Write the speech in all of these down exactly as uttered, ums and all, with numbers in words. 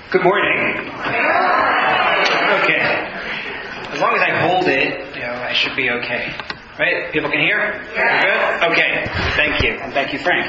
Good morning. Okay. As long as I hold it, you know, I should be okay. Right? People can hear? Yeah. Good? Okay. Thank you. And thank you, Frank.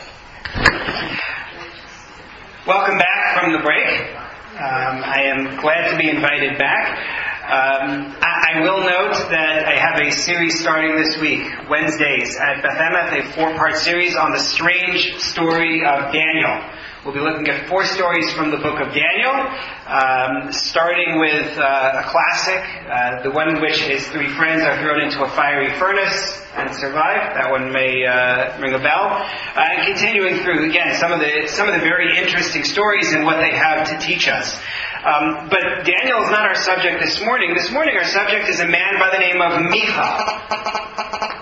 Welcome back from the break. Um, I am glad to be invited back. Um, I, I will note that I have a series starting this week, Wednesdays at Beth Emeth, a four-part series on the strange story of Daniel. We'll be looking at four stories from the book of Daniel, um, starting with uh, a classic, uh, the one in which his three friends are thrown into a fiery furnace and survive. That one may uh, ring a bell. Uh, and continuing through, again, some of the some of the very interesting stories and what they have to teach us. Um, but Daniel is not our subject this morning. This morning our subject is a man by the name of Micha.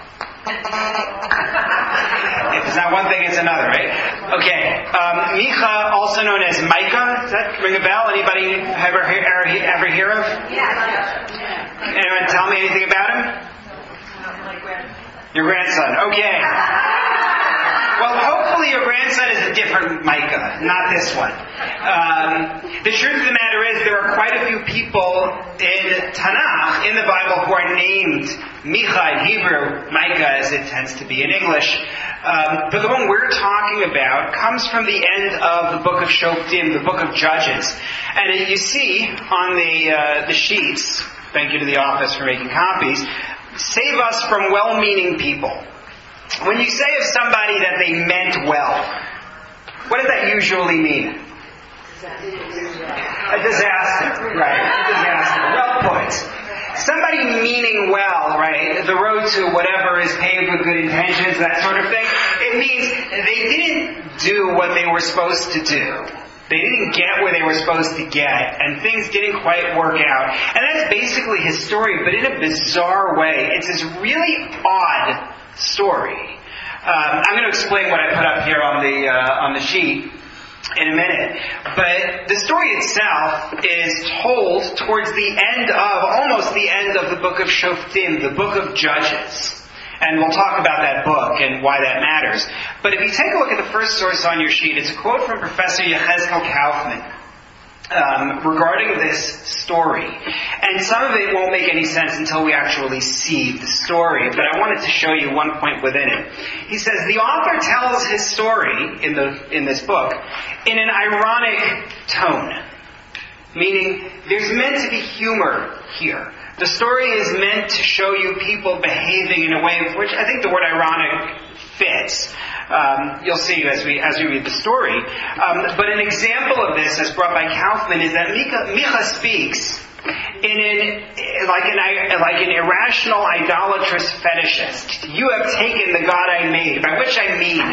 If it's not one thing, it's another, right? Okay. Um, Micha, also known as Micah. Does that ring a bell? Anybody ever hear, ever, ever hear of? Yeah. Anyone tell me anything about him? My grandson. Your grandson. Okay. Well, hopefully your grandson is a different Micah, not this one. Um, the truth of the matter is there are quite a few people in Tanakh, in the Bible, who are named Micha in Hebrew, Micah as it tends to be in English. Um, but the one we're talking about comes from the end of the book of Shoftim, the book of Judges. And you see on the uh, the sheets, thank you to the office for making copies, save us from well-meaning people. When you say of somebody that they meant well, what does that usually mean? A disaster, right? A disaster. Well put. Somebody meaning well, right? The road to whatever is paved with good intentions, that sort of thing. It means they didn't do what they were supposed to do. They didn't get where they were supposed to get, and things didn't quite work out. And that's basically his story, but in a bizarre way. It's this really odd story. Um, I'm going to explain what I put up here on the uh, on the sheet in a minute. But the story itself is told towards the end of, almost the end of the book of Shoftim, the book of Judges. And we'll talk about that book and why that matters. But if you take a look at the first source on your sheet, it's a quote from Professor Yechezkel Kaufman um, regarding this story. And some of it won't make any sense until we actually see the story. But I wanted to show you one point within it. He says, the author tells his story in the in this book in an ironic tone. Meaning, there's meant to be humor here. The story is meant to show you people behaving in a way of which I think the word ironic fits. Um, you'll see as we as we read the story. Um, but an example of this, as brought by Kaufman, is that Micha, Micha speaks in an like an like an irrational, idolatrous fetishist. You have taken the God I made, by which I mean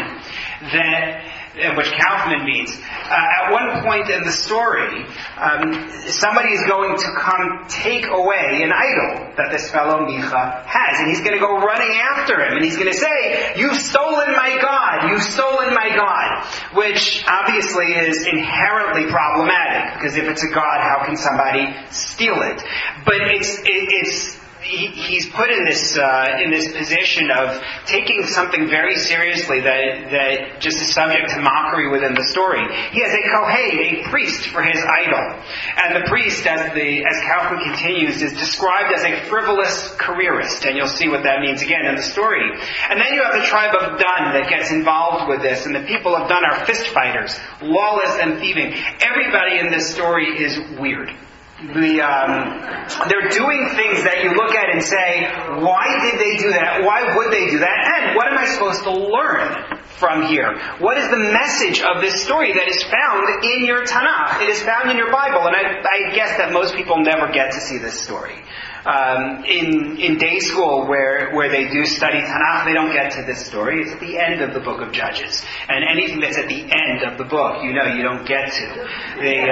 that. Which Kaufman means. Uh, at one point in the story, um, somebody is going to come take away an idol that this fellow Micha has. And he's going to go running after him. And he's going to say, you've stolen my God! You've stolen my God! Which obviously is inherently problematic. Because if it's a God, how can somebody steal it? But it's, it, it's, He, he's put in this uh, in this position of taking something very seriously that that just is subject to mockery within the story. He has a kohen, a priest, for his idol, and the priest, as the as Kaufman continues, is described as a frivolous careerist, and you'll see what that means again in the story. And then you have the tribe of Dan that gets involved with this, and the people of Dan are fist fighters, lawless and thieving. Everybody in this story is weird. The, um, they're doing things that you look at and say, why did they do that? Why would they do that? And what am I supposed to learn from here? What is the message of this story that is found in your Tanakh? It is found in your Bible, and I, I guess that most people never get to see this story. Um, in in day school, where where they do study Tanakh, they don't get to this story. It's at the end of the book of Judges, and anything that's at the end of the book, you know, you don't get to. They,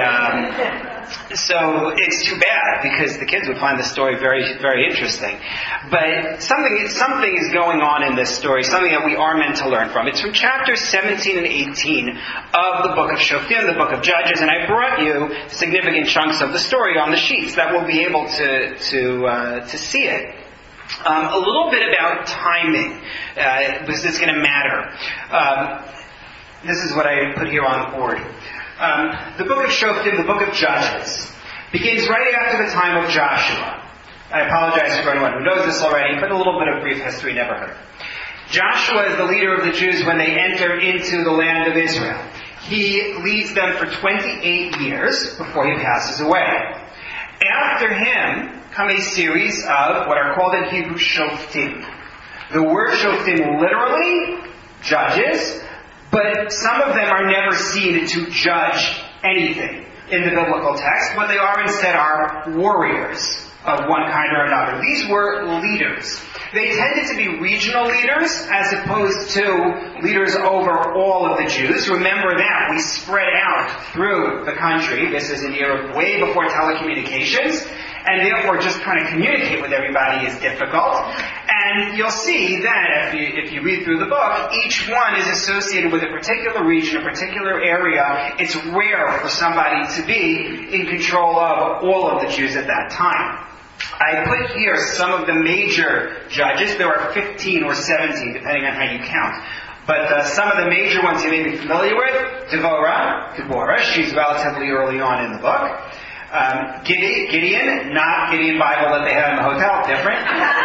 um, so it's too bad because the kids would find the story very very interesting. But something something is going on in this story, something that we are meant to learn from. It's from chapters seventeen and eighteen of the book of Shoftim, the book of Judges, and I brought you significant chunks of the story on the sheets that we'll be able to to Uh, to see it. Um, a little bit about timing, uh, because it's going to matter. Um, This is what I put here on the board. Um, the book of Shoftim, the book of Judges, begins right after the time of Joshua. I apologize for anyone who knows this already, but a little bit of brief history, never heard. Joshua is the leader of the Jews when they enter into the land of Israel. He leads them for twenty-eight years before he passes away. After him come a series of what are called in Hebrew Shoftim. The word Shoftim literally, judges, but some of them are never seen to judge anything in the biblical text. What they are instead are warriors of one kind or another. These were leaders. They tended to be regional leaders as opposed to leaders over all of the Jews. Remember that. We spread out through the country. This is an era way before telecommunications. And therefore just trying to communicate with everybody is difficult. And you'll see that if you, if you read through the book, each one is associated with a particular region, a particular area. It's rare for somebody to be in control of all of the Jews at that time. I put here some of the major judges. There are fifteen or seventeen, depending on how you count. But uh, some of the major ones you may be familiar with. Devorah, Deborah, she's relatively early on in the book. Um, Gideon, Gideon, not Gideon Bible that they have in the hotel, different.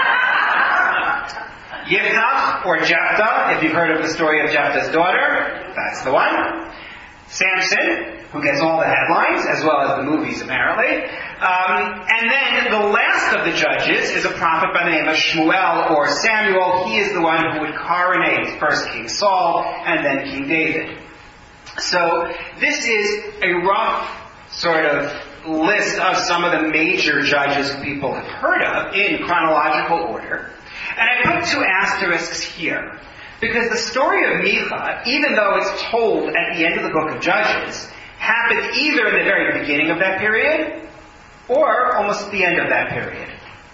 Yiftach, or Jephthah, if you've heard of the story of Jephthah's daughter, that's the one. Samson, who gets all the headlines, as well as the movies, apparently. Um, and then the last of the judges is a prophet by the name of Shmuel, or Samuel. He is the one who would coronate first King Saul, and then King David. So, this is a rough sort of list of some of the major judges who people have heard of in chronological order. And I put two asterisks here. Because the story of Micha, even though it's told at the end of the book of Judges, happens either in the very beginning of that period, or almost at the end of that period.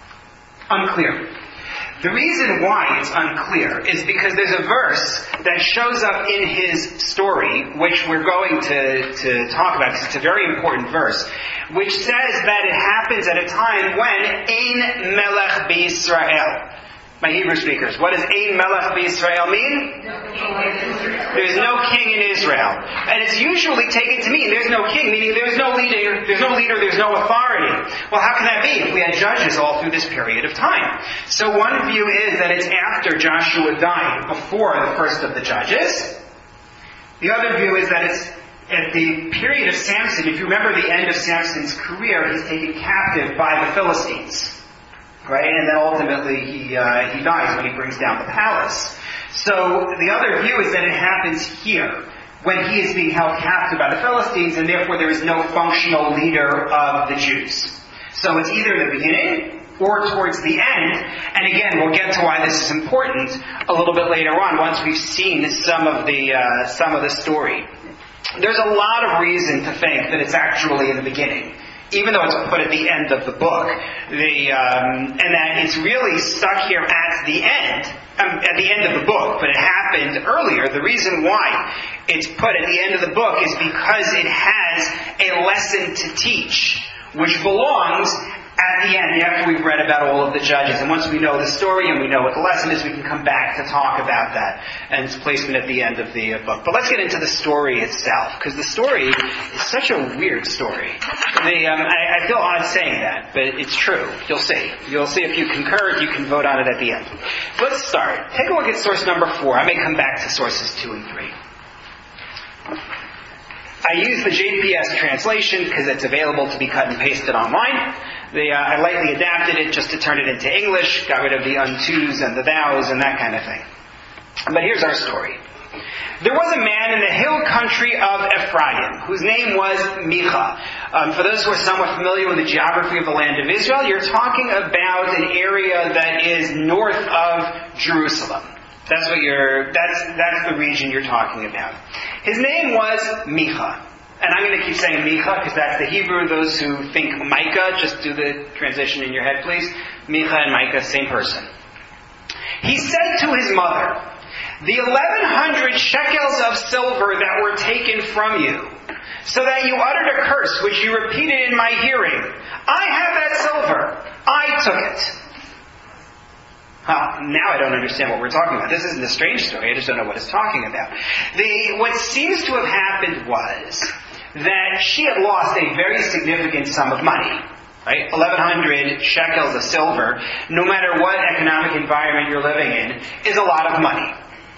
Unclear. The reason why it's unclear is because there's a verse that shows up in his story, which we're going to, to talk about, because it's a very important verse, which says that it happens at a time when Ein Melech B'Yisrael. My Hebrew speakers, what does Ein Melech B'Yisrael mean? There's no king in Israel. And it's usually taken to mean there's no king, meaning there's no leader, there's no leader, there's no authority. Well, how can that be if we had judges all through this period of time? So one view is that it's after Joshua died, before the first of the judges. The other view is that it's at the period of Samson. If you remember the end of Samson's career, he's taken captive by the Philistines. Right? And then ultimately he uh, he dies when he brings down the palace. So the other view is that it happens here, when he is being held captive by the Philistines, and therefore there is no functional leader of the Jews. So it's either in the beginning or towards the end. And again, we'll get to why this is important a little bit later on, once we've seen some of the uh, some of the story. There's a lot of reason to think that it's actually in the beginning, even though it's put at the end of the book, the um, and that it's really stuck here at the end, um, at the end of the book, but it happened earlier. The reason why it's put at the end of the book is because it has a lesson to teach, which belongs at the end, after we've read about all of the judges. And once we know the story and we know what the lesson is, we can come back to talk about that and its placement at the end of the uh, book. But let's get into the story itself, because the story is such a weird story. The, um, I, I feel odd saying that, but it's true. You'll see. You'll see if you concur, you can vote on it at the end. Let's start. Take a look at source number four. I may come back to sources two and three. I use the J P S translation because it's available to be cut and pasted online. The, uh, I lightly adapted it just to turn it into English, got rid of the untos and the thous and that kind of thing. But here's our story. There was a man in the hill country of Ephraim, whose name was Micha. Um, for those who are somewhat familiar with the geography of the land of Israel, you're talking about an area that is north of Jerusalem. That's what you're, that's, that's the region you're talking about. His name was Micha. And I'm going to keep saying Micha because that's the Hebrew. Those who think Micah, just do the transition in your head, please. Micha and Micah, same person. He said to his mother, "The eleven hundred shekels of silver that were taken from you, so that you uttered a curse which you repeated in my hearing, I have that silver. I took it." Well, now I don't understand what we're talking about. This isn't a strange story. I just don't know what it's talking about. The, what seems to have happened was that she had lost a very significant sum of money. Right? eleven hundred shekels of silver, no matter what economic environment you're living in, is a lot of money.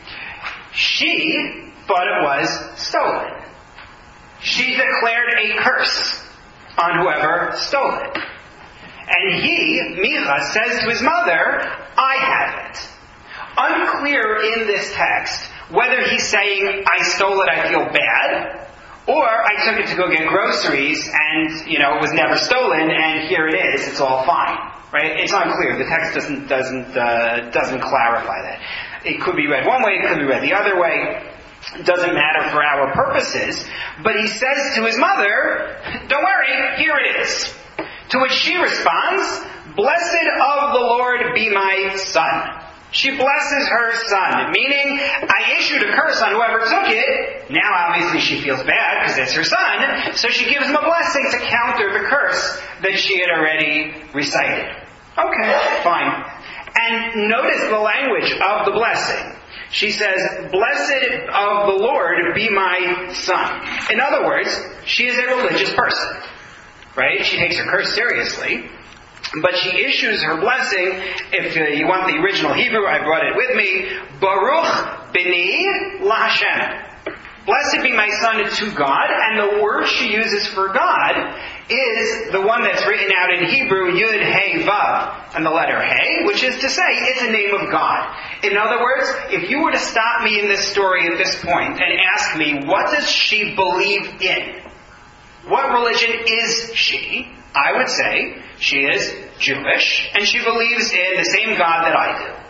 She thought it was stolen. She declared a curse on whoever stole it. And he, Micha, says to his mother, I have it. Unclear in this text whether he's saying, I stole it, I feel bad, or I took it to go get groceries and, you know, it was never stolen and here it is, it's all fine. Right? It's unclear. The text doesn't doesn't uh, doesn't clarify that. It could be read one way, it could be read the other way. It doesn't matter for our purposes. But he says to his mother, don't worry, here it is. To which she responds, blessed of the Lord be my son. She blesses her son, meaning, I issued a curse on whoever took it. Now obviously she feels bad because it's her son, so she gives him a blessing to counter the curse that she had already recited. Okay, fine. And notice the language of the blessing. She says, blessed of the Lord be my son. In other words, she is a religious person. Right? She takes her curse seriously. But she issues her blessing, if uh, you want the original Hebrew, I brought it with me, Baruch b'ni LaHashem. Blessed be my son to God, and the word she uses for God is the one that's written out in Hebrew, Yud Hey Vav, and the letter Hey, which is to say, it's a name of God. In other words, if you were to stop me in this story at this point and ask me, what does she believe in? What religion is she? I would say she is Jewish, and she believes in the same God that I do.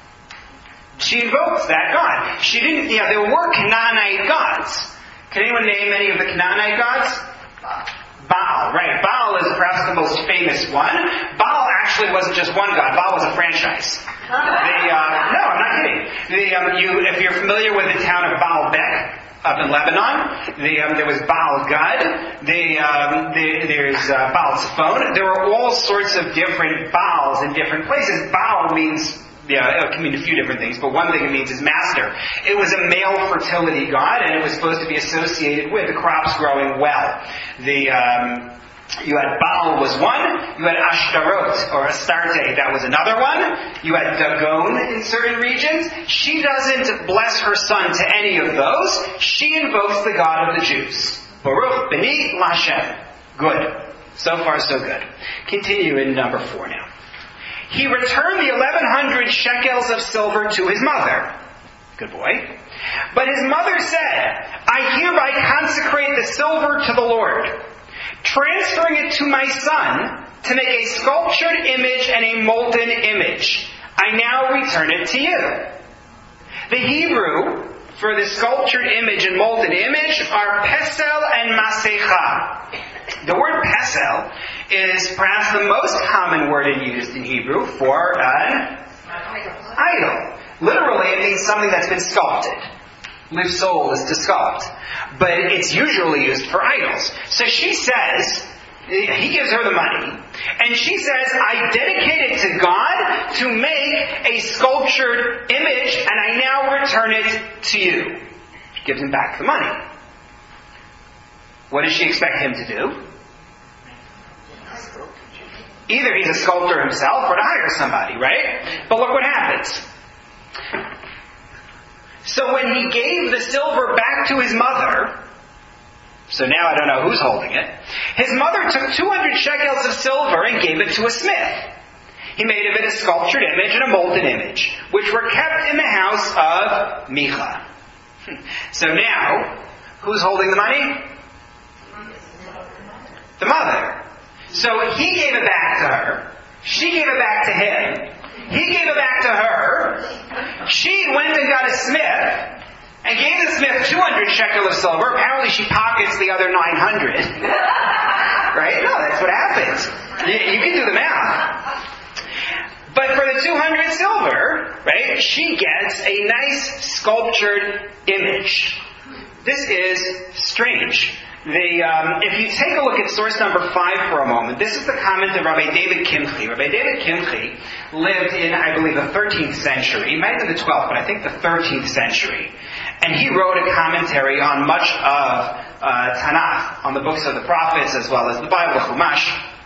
She invokes that God. She didn't, you know, there were Canaanite gods. Can anyone name any of the Canaanite gods? Baal, right. Baal is perhaps the most famous one. Baal actually wasn't just one god. Baal was a franchise. The, uh, no, I'm not kidding. The, um, you, if you're familiar with the town of Baalbek, up in Lebanon, the, um, there was Baal Gad, the, um, the, there's uh, Baal Zephon. There were all sorts of different Baals in different places. Baal means, yeah, it can mean a few different things, but one thing it means is master. It was a male fertility god, and it was supposed to be associated with the crops growing well. The, um, you had Baal was one, you had Ashtaroth, or Astarte, that was another one. You had Dagon in certain regions. She doesn't bless her son to any of those. She invokes the God of the Jews. Baruch b'ni LaHashem. Good. So far, so good. Continue in number four now. He returned the eleven hundred shekels of silver to his mother. Good boy. But his mother said, I hereby consecrate the silver to the Lord, transferring it to my son to make a sculptured image and a molten image. I now return it to you. The Hebrew for the sculptured image and molten image are pesel and masecha. The word pesel is perhaps the most common word used in Hebrew for an idol. Literally, it means something that's been sculpted. Lifsol is to sculpt. But it's usually used for idols. So she says, he gives her the money, and she says, I dedicate it to God to make a sculptured image, and I now return it to you. She gives him back the money. What does she expect him to do? Either he's a sculptor himself or to hire somebody, right? But look what happens. So when he gave the silver back to his mother, so now I don't know who's holding it, his mother took two hundred shekels of silver and gave it to a smith. He made of it a sculptured image and a molten image, which were kept in the house of Micha. So now, who's holding the money? The mother. So he gave it back to her. She gave it back to him. He gave it back to her. She went and got a smith and gave the smith two hundred shekel of silver. Apparently she pockets the other nine hundred. Right? No, that's what happens. You, you can do the math. But for the two hundred silver, right, she gets a nice sculptured image. This is strange. The, um, if you take a look at source number five for a moment, this is the comment of Rabbi David Kimchi. Rabbi David Kimchi lived in, I believe, the thirteenth century. He might have been the twelfth, but I think the thirteenth century. And he wrote a commentary on much of uh, Tanakh, on the books of the prophets, as well as the Bible, Chumash.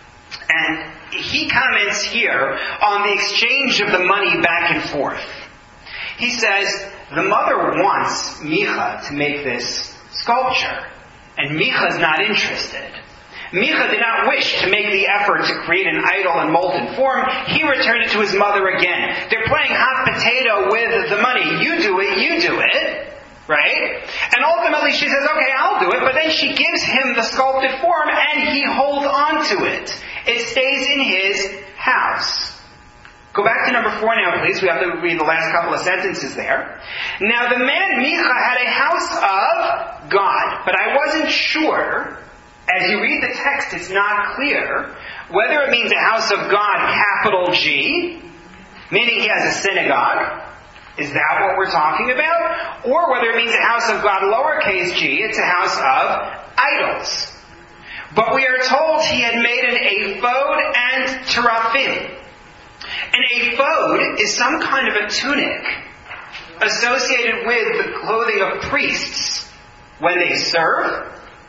And he comments here on the exchange of the money back and forth. He says, the mother wants Micha to make this sculpture. And Micha's not interested. Micha did not wish to make the effort to create an idol in molten form. He returned it to his mother again. They're playing hot potato with the money. You do it, you do it. Right? And ultimately she says, okay, I'll do it. But then she gives him the sculpted form and he holds on to it. It stays in his house. Go back to number four now, please. We have to read the last couple of sentences there. Now, the man Micha had a house of God, but I wasn't sure, as you read the text, it's not clear, whether it means a house of God, capital G, meaning he has a synagogue. Is that what we're talking about? Or whether it means a house of God, lowercase g, it's a house of idols. But we are told he had made an ephod and teraphim. An ephod is some kind of a tunic associated with the clothing of priests when they serve.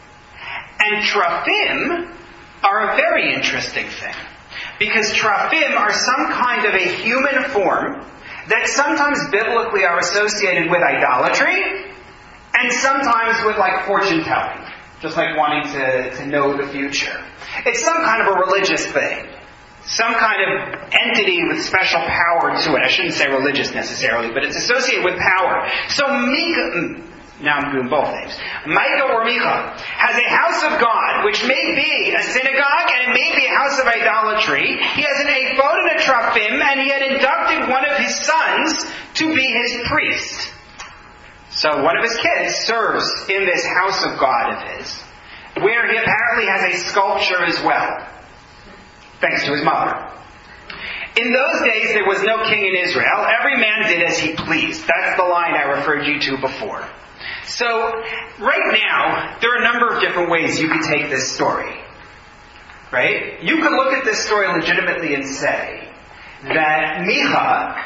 And teraphim are a very interesting thing. Because teraphim are some kind of a human form that sometimes biblically are associated with idolatry and sometimes with like fortune telling. Just like wanting to, to know the future. It's some kind of a religious thing. Some kind of entity with special power to it. I shouldn't say religious necessarily, but it's associated with power. So Micha, now I'm doing both names. Micah or Micha has a house of God, which may be a synagogue and it may be a house of idolatry. He has an ephod and a teraphim, and he had inducted one of his sons to be his priest. So one of his kids serves in this house of God of his, where he apparently has a sculpture as well. Thanks to his mother. In those days, there was no king in Israel. Every man did as he pleased. That's the line I referred you to before. So, right now, there are a number of different ways you could take this story. Right? You could look at this story legitimately and say that Micha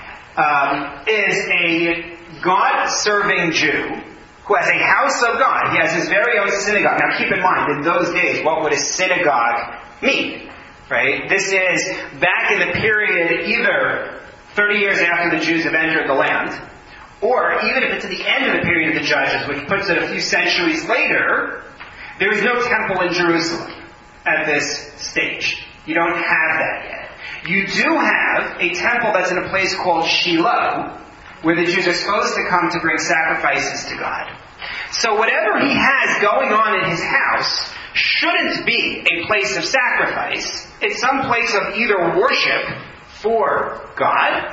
um, is a God-serving Jew who has a house of God. He has his very own synagogue. Now, keep in mind, in those days, what would a synagogue mean? Right? This is back in the period either thirty years after the Jews have entered the land, or even if it's at the end of the period of the Judges, which puts it a few centuries later, there is no temple in Jerusalem at this stage. You don't have that yet. You do have a temple that's in a place called Shiloh, where the Jews are supposed to come to bring sacrifices to God. So whatever he has going on in his house shouldn't be a place of sacrifice. It's some place of either worship for God,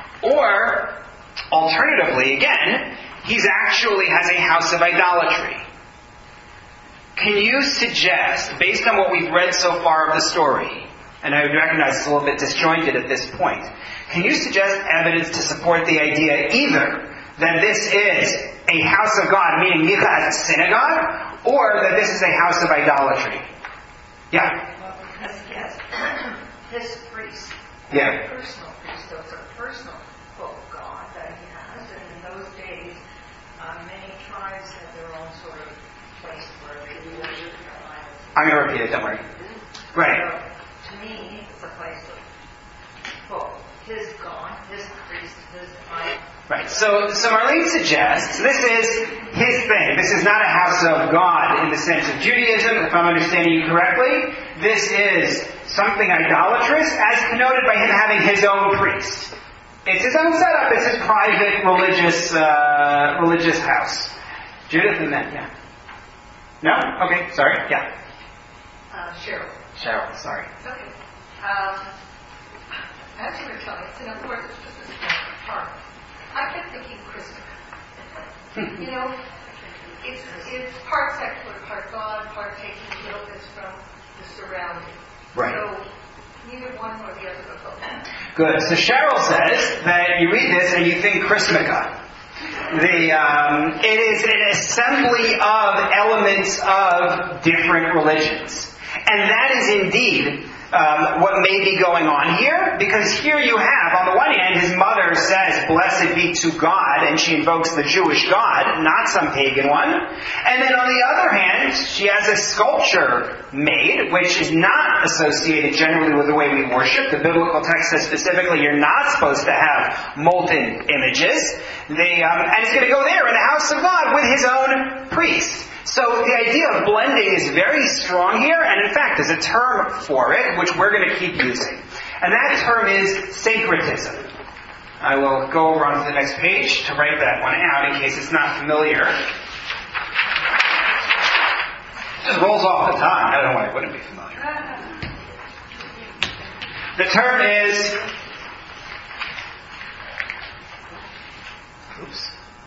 or, alternatively, again, he's actually has a house of idolatry. Can you suggest, based on what we've read so far of the story, and I recognize it's a little bit disjointed at this point, can you suggest evidence to support the idea either that this is a house of God, meaning Micha has a synagogue, or that this is a house of idolatry? Yeah? Well, because he has his priest. Yeah. Personal priest. So it's a personal quote God that he has. And in those days, uh, many tribes had their own sort of place where they worship their idols. I'm going to repeat it, don't worry. Right. So, to me, it's a place of, quote, his God, his priest, his idol. Right. So, so Marlene suggests this is his thing. This is not a house of God in the sense of Judaism, if I'm understanding you correctly. This is something idolatrous, as connoted by him having his own priest. It's his own setup. It's his private religious uh, religious house. Judith and then, yeah. No? Okay, sorry. Yeah. Uh, Cheryl. Cheryl, sorry. Okay. Um, as you were telling us, and of course it's just a small part, I kept thinking Christmas. You know, it's, it's part secular, part God, part taking guiltless from the surrounding. Right. So neither one nor the other are both. Good. So Cheryl says that you read this and you think Chrismica. The, um, it is an assembly of elements of different religions. And that is indeed um, what may be going on here, because here you have, on the one hand, his mother says, "Blessed be to God," and she invokes the Jewish God, not some pagan one. And then on the other hand, she has a sculpture made, which is not associated generally with the way we worship. The biblical text says specifically you're not supposed to have molten images. They, um, and it's going to go there in the house of God with his own priest. So the idea of blending is very strong here, and in fact there's a term for it, which we're going to keep using. And that term is syncretism. I will go over onto the next page to write that one out in case it's not familiar. It just rolls off the tongue. I don't know why it wouldn't be familiar. The term is... Oops.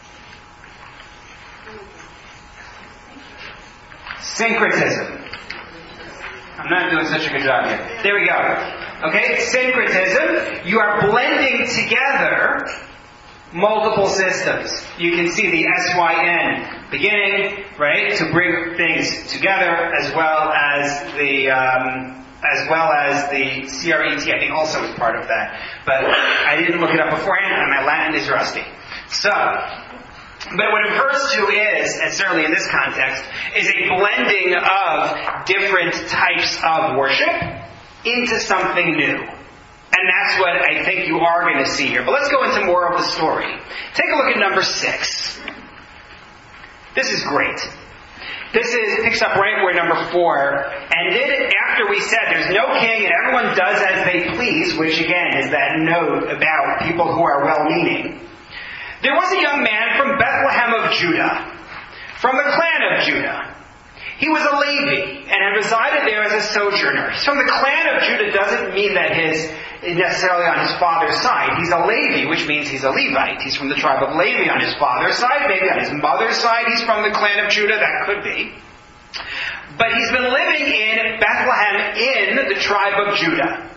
Syncretism. I'm not doing such a good job here. There we go. Okay, syncretism. You are blending together multiple systems. You can see the S Y N beginning, right, to bring things together, as well as the um, as well as the C R E T. I think also is part of that, but I didn't look it up beforehand, and my Latin is rusty. So. But what it refers to is, and certainly in this context, is a blending of different types of worship into something new. And that's what I think you are going to see here. But let's go into more of the story. Take a look at number six. This is great. This is picks up right where number four ended. After we said there's no king and everyone does as they please, which again is that note about people who are well-meaning. There was a young man from Bethlehem of Judah, from the clan of Judah. He was a Levi and had resided there as a sojourner. He's from the clan of Judah doesn't mean that his necessarily on his father's side. He's a Levi, which means he's a Levite. He's from the tribe of Levi on his father's side. Maybe on his mother's side he's from the clan of Judah. That could be. But he's been living in Bethlehem in the tribe of Judah.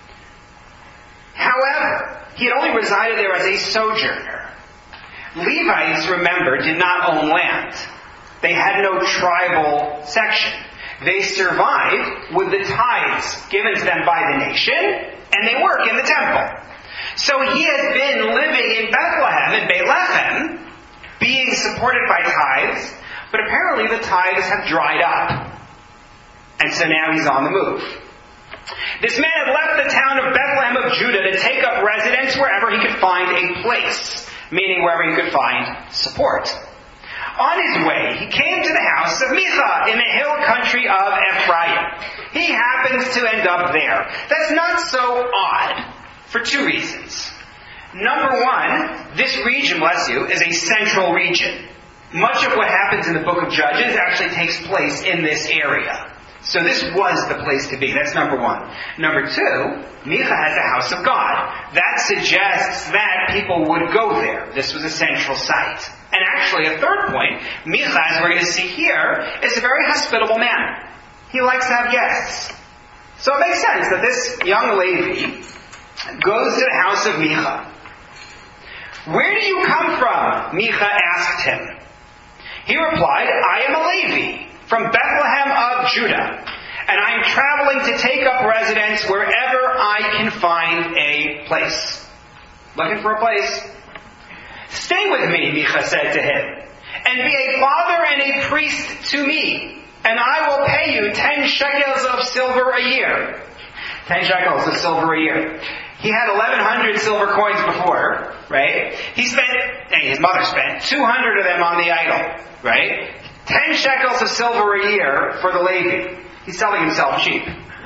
However, he had only resided there as a sojourner. Levites, remember, did not own land. They had no tribal section. They survived with the tithes given to them by the nation, and they work in the temple. So he has been living in Bethlehem, in Bethlehem, being supported by tithes, but apparently the tithes have dried up. And so now he's on the move. This man had left the town of Bethlehem of Judah to take up residence wherever he could find a place. Meaning wherever he could find support. On his way, he came to the house of Micha in the hill country of Ephraim. He happens to end up there. That's not so odd for two reasons. Number one, this region, bless you, is a central region. Much of what happens in the book of Judges actually takes place in this area. So this was the place to be. That's number one. Number two, Micha has the house of God. That suggests that people would go there. This was a central site. And actually, a third point, Micha, as we're going to see here, is a very hospitable man. He likes to have guests. So it makes sense that this young Levi goes to the house of Micha. Where do you come from? Micha asked him. He replied, I am a Levi, from Bethlehem of Judah, and I am traveling to take up residence wherever I can find a place. Looking for a place? Stay with me, Micha said to him, and be a father and a priest to me, and I will pay you ten shekels of silver a year. Ten shekels of silver a year. He had eleven hundred silver coins before, right? He spent, and his mother spent, two hundred of them on the idol, right? Ten shekels of silver a year for the Levi. He's selling himself cheap.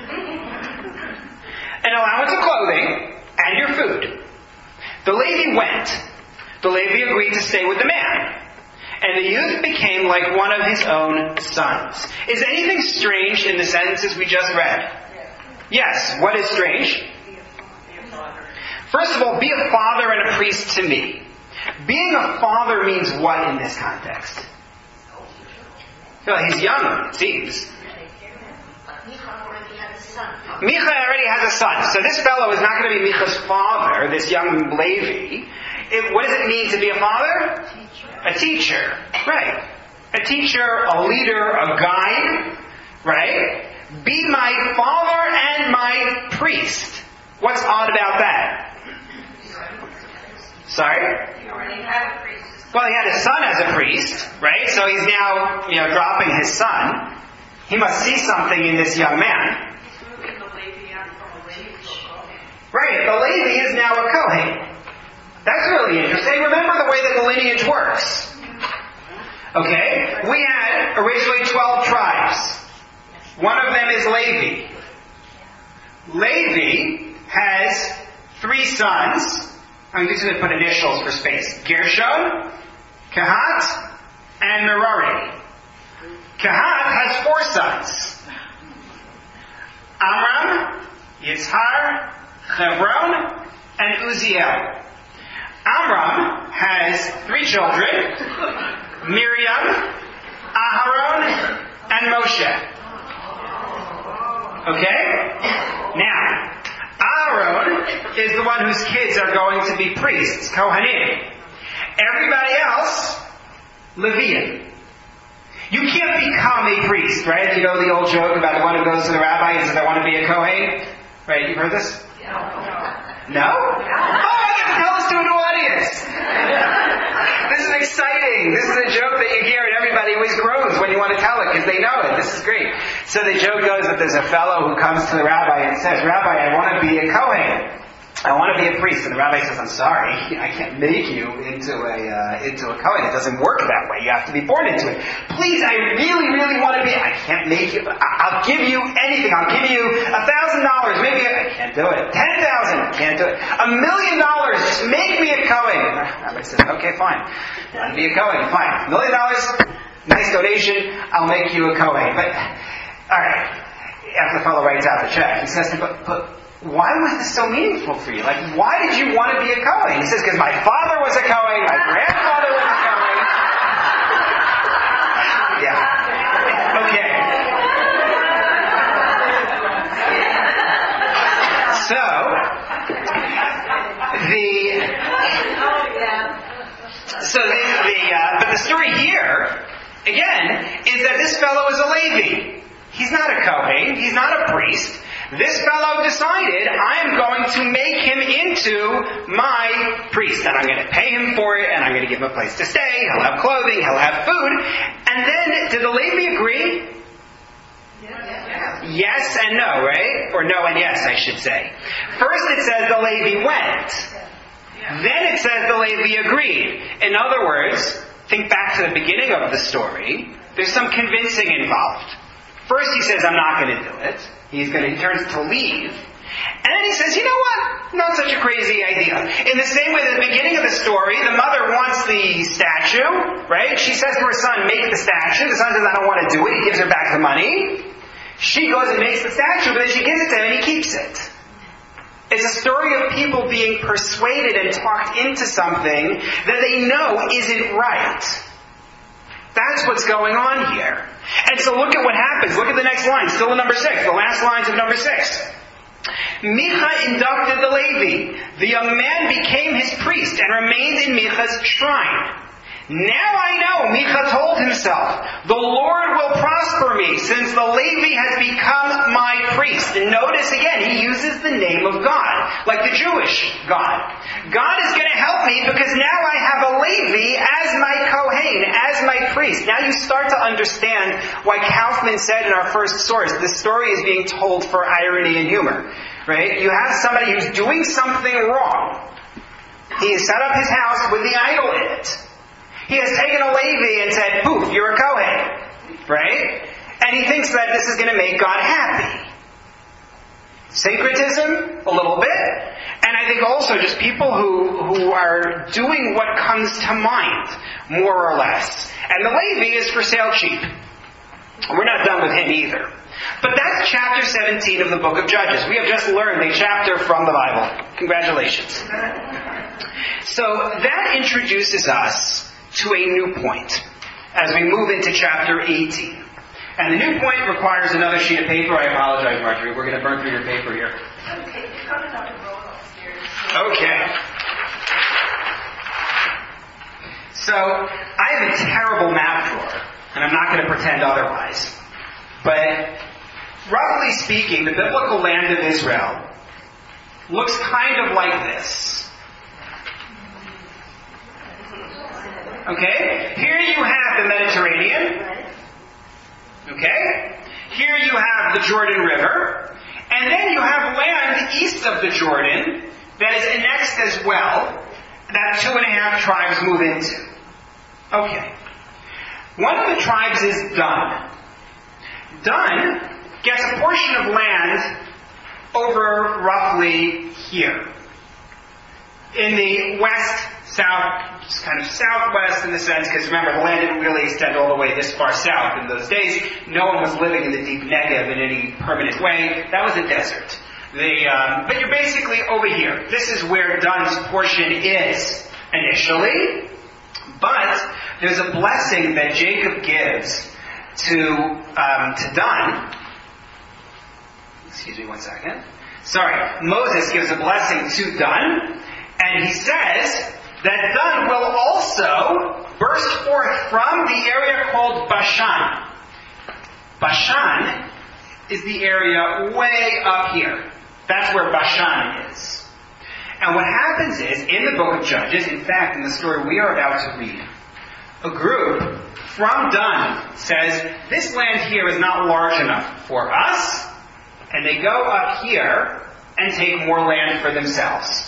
An allowance of clothing and your food. The Levi went. The Levi agreed to stay with the man. And the youth became like one of his own sons. Is anything strange in the sentences we just read? Yes. What is strange? First of all, be a father and a priest to me. Being a father means what in this context? Well, he's young, it seems. Micha already has a son. So this fellow is not going to be Micha's father, this young Levi. it, what does it mean to be a father? A teacher. Right. A teacher, a leader, a guide. Right? Be my father and my priest. What's odd about that? Sorry? You already have a priest. Well, he had his son as a priest, right? So he's now, you know, dropping his son. He must see something in this young man. He's moving the Levi out from a Levi to a Kohen. Right, the Levi is now a Kohen. That's really interesting. Remember the way that the lineage works. Okay? We had originally twelve tribes. One of them is Levi. Levi has three sons. I'm just going to put initials for space. Gershon, Kahat, and Merari. Kahat has four sons. Amram, Yitzhar, Hebron, and Uziel. Amram has three children, Miriam, Aharon, and Moshe. Okay? Now, Aaron is the one whose kids are going to be priests, Kohanim. Everybody else, Levian. You can't become a priest, right? You know the old joke about the one who goes to the rabbi and says, I want to be a Kohen? Right, you've heard this? No? Oh, I get to tell this to a new audience. This is exciting. This is a joke that you hear and everybody always groans when you want to tell it because they know it. This is great. So the joke goes that there's a fellow who comes to the rabbi and says, Rabbi, I want to be a Kohen. I want to be a priest. And the rabbi says, I'm sorry, I can't make you into a uh, into a Kohen. It doesn't work that way. You have to be born into it. Please, I really, really want to be. I can't make you. I'll give you anything. I'll give you a thousand dollars. Maybe I can't do it. Ten thousand. Can't do it. A million dollars. Just make me a Kohen. The rabbi says, okay, fine. You want to be a Kohen? Fine. A million dollars. Nice donation. I'll make you a Kohen. But all right. After the fellow writes out the check, he says, but. but why was this so meaningful for you? Like, why did you want to be a Kohen? He says, because my father was a Kohen, my grandfather was a Kohen. Yeah. Okay. So, the, so the, the uh, but the story here, again, is that this fellow is a Levi. He's not a Kohen, he's not a priest. This fellow decided, I'm going to make him into my priest. And I'm going to pay him for it, and I'm going to give him a place to stay. He'll have clothing, he'll have food. And then, did the Levi agree? Yes. Yes and no, right? Or no and yes, I should say. First it says the Levi went. Then it says the Levi agreed. In other words, think back to the beginning of the story. There's some convincing involved. First he says, I'm not going to do it. He's going to, he turns to leave. And then he says, you know what? Not such a crazy idea. In the same way, at the beginning of the story, the mother wants the statue, right? She says to her son, make the statue. The son says, I don't want to do it. He gives her back the money. She goes and makes the statue, but then she gives it to him and he keeps it. It's a story of people being persuaded and talked into something that they know isn't right. That's what's going on here. And so look at what happens. Look at the next line. Still in number six. The last lines of number six. Micha inducted the Levi. The young man became his priest and remained in Micha's shrine. Now I know, Micha told himself, the Lord will prosper me since the Levi has become my priest. And notice again, he uses the name of God, like the Jewish God. God is going to help me because now I have a Levi as my Kohen, as my priest. Now you start to understand why Kaufman said in our first source, this story is being told for irony and humor. Right? You have somebody who's doing something wrong. He has set up his house with the idol in it. He has taken a Levi and said, poof, you're a Kohen. Right? And he thinks that this is going to make God happy. Syncretism, a little bit. And I think also just people who, who are doing what comes to mind, more or less. And the Levi is for sale cheap. We're not done with him either. But that's chapter seventeen of the book of Judges. We have just learned a chapter from the Bible. Congratulations. So that introduces us to a new point as we move into chapter eighteen. And the new point requires another sheet of paper. I apologize, Marjorie. We're going to burn through your paper here. Okay, you're coming up and roll upstairs. Okay. So, I am a terrible map drawer, and I'm not going to pretend otherwise. But, roughly speaking, the biblical land of Israel looks kind of like this. Okay? Here you have the Mediterranean. Okay? Here you have the Jordan River. And then you have land east of the Jordan that is annexed as well, that two and a half tribes move into. Okay. One of the tribes is Dan. Dan gets a portion of land over roughly here. In the west, south, just kind of southwest in the sense, because remember, the land didn't really extend all the way this far south in those days. No one was living in the deep Negev in any permanent way. That was a desert. The, um, but you're basically over here. This is where Dan's portion is initially. But there's a blessing that Jacob gives to, um, to Dan. Excuse me one second. Sorry. Moses gives a blessing to Dan. And he says that Dan will also burst forth from the area called Bashan. Bashan is the area way up here. That's where Bashan is. And what happens is, in the book of Judges, in fact, in the story we are about to read, a group from Dan says, this land here is not large enough for us, and they go up here and take more land for themselves.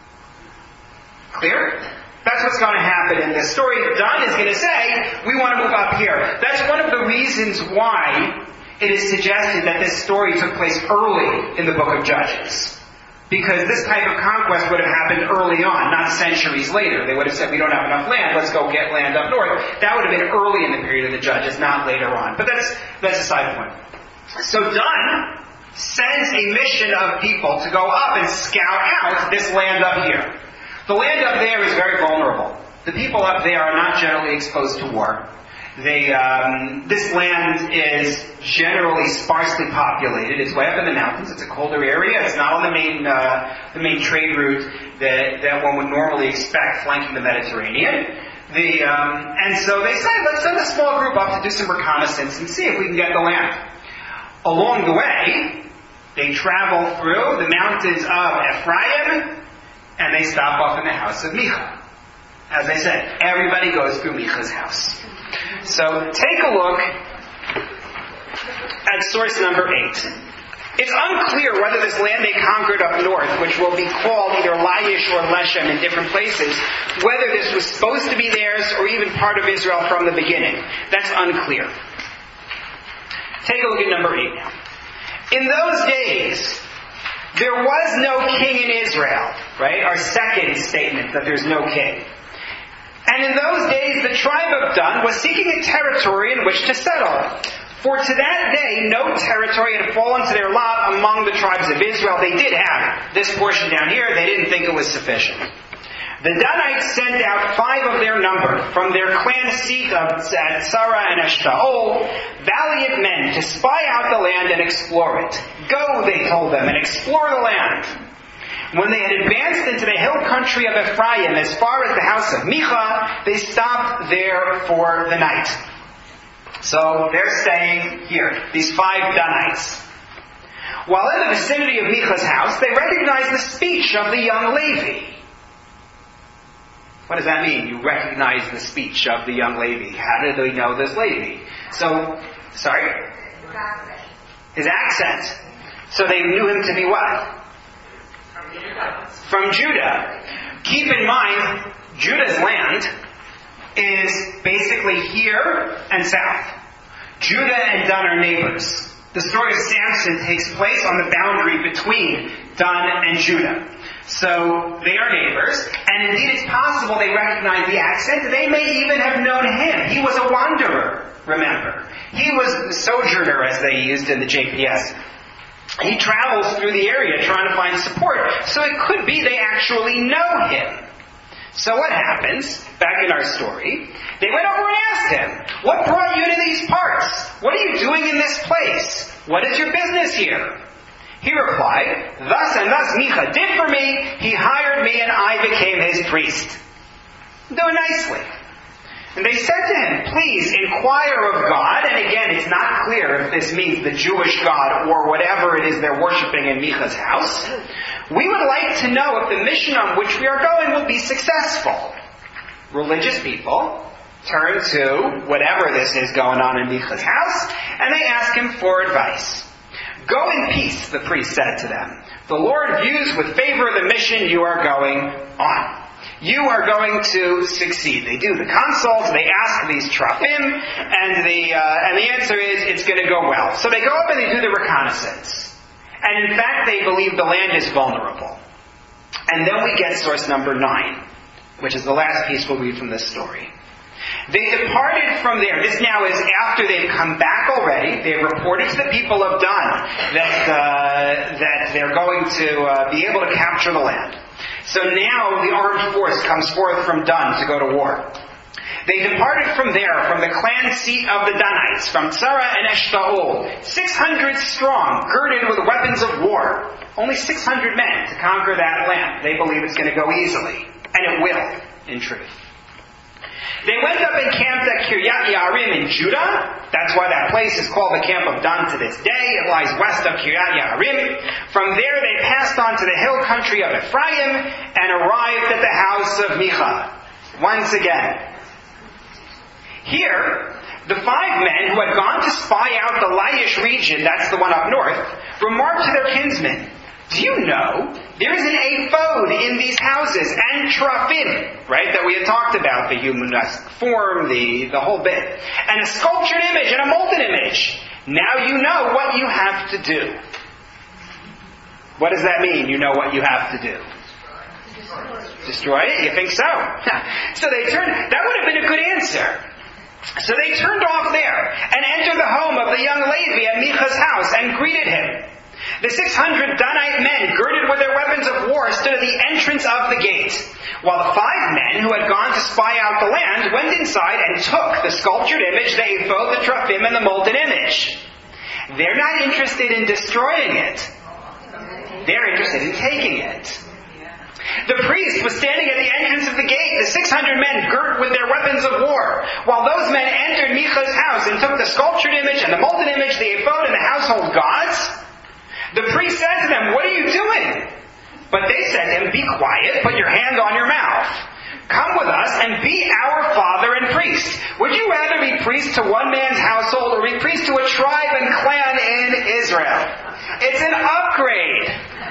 Clear? That's what's going to happen in this story. Dan is going to say, we want to move up here. That's one of the reasons why it is suggested that this story took place early in the book of Judges. Because this type of conquest would have happened early on, not centuries later. They would have said, we don't have enough land, let's go get land up north. That would have been early in the period of the Judges, not later on. But that's, that's a side point. So Dan sends a mission of people to go up and scout out this land up here. The land up there is very vulnerable. The people up there are not generally exposed to war. They, um, this land is generally sparsely populated. It's way up in the mountains. It's a colder area. It's not on the main, uh, the main trade route that, that one would normally expect flanking the Mediterranean. The, um, and so they say, let's send a small group up to do some reconnaissance and see if we can get the land. Along the way, they travel through the mountains of Ephraim, and they stop off in the house of Micha. As I said, everybody goes through Micha's house. So take a look at source number eight. It's unclear whether this land they conquered up north, which will be called either Laish or Leshem in different places, whether this was supposed to be theirs or even part of Israel from the beginning. That's unclear. Take a look at number eight now. In those days, there was no king in Israel, right? Our second statement that there's no king. And in those days, the tribe of Dan was seeking a territory in which to settle. For to that day, no territory had fallen to their lot among the tribes of Israel. They did have it. This portion down here, they didn't think it was sufficient. The Danites sent out five of their number from their clan seat of Sarah and Eshtaol, valiant men, to spy out the land and explore it. Go, they told them, and explore the land. When they had advanced into the hill country of Ephraim as far as the house of Micha, they stopped there for the night. So they're staying here, these five Danites. While in the vicinity of Micha's house, they recognized the speech of the young Levi. What does that mean? You recognize the speech of the young Levi. How did they know this Levi? So, sorry? His accent. So they knew him to be what? From Judah. Keep in mind, Judah's land is basically here and south. Judah and Dan are neighbors. The story of Samson takes place on the boundary between Dan and Judah. So they are neighbors, and indeed it's possible they recognize the accent. They may even have known him. He was a wanderer, remember. He was the sojourner, as they used in the J P S. He travels through the area trying to find support. So it could be they actually know him. So what happens, back in our story, they went over and asked him, what brought you to these parts? What are you doing in this place? What is your business here? He replied, thus and thus Micha did for me. He hired me and I became his priest. Do it nicely. And they said to him, please inquire of God. And again, it's not clear if this means the Jewish God or whatever it is they're worshiping in Micha's house. We would like to know if the mission on which we are going will be successful. Religious people turn to whatever this is going on in Micha's house, and they ask him for advice. Go in peace, the priest said to them. The Lord views with favor the mission you are going on. You are going to succeed. They do the consults, they ask these trafim, and the uh, and the answer is it's going to go well. So they go up and they do the reconnaissance. And in fact, they believe the land is vulnerable. And then we get source number nine, which is the last piece we'll read from this story. They departed from there. This now is after they've come back already. They've reported to the people of Dan that uh, that they're going to uh, be able to capture the land. So now the armed force comes forth from Dan to go to war. They departed from there, from the clan seat of the Danites, from Tzara and Eshtaol, six hundred strong, girded with weapons of war. Only six hundred men to conquer that land. They believe it's going to go easily. And it will, in truth. They went up and camped at Kiryat Yearim in Judah. That's why that place is called the Camp of Dan to this day. It lies west of Kiryat Yearim. From there they passed on to the hill country of Ephraim and arrived at the house of Micha. Once again. Here, the five men who had gone to spy out the Laish region, that's the one up north, remarked to their kinsmen, do you know, there is an ephod in these houses, and trafim, right, that we had talked about, the human form, the, the whole bit, and a sculptured image and a molten image. Now you know what you have to do. What does that mean, you know what you have to do? Destroy it? You think so? So they turned, that would have been a good answer. So they turned off there, and entered the home of the young Levi at Micha's house, and greeted him. The six hundred Danite men, girded with their weapons of war, stood at the entrance of the gate, while the five men who had gone to spy out the land went inside and took the sculptured image, the ephod, the trafim, and the molten image. They're not interested in destroying it. They're interested in taking it. The priest was standing at the entrance of the gate, the six hundred men girt with their weapons of war, while those men entered Micha's house and took the sculptured image and the molten image, the ephod, and the household gods. The priest said to them, what are you doing? But they said to him, be quiet, put your hand on your mouth. Come with us and be our father and priest. Would you rather be priest to one man's household or be priest to a tribe and clan in Israel? It's an upgrade.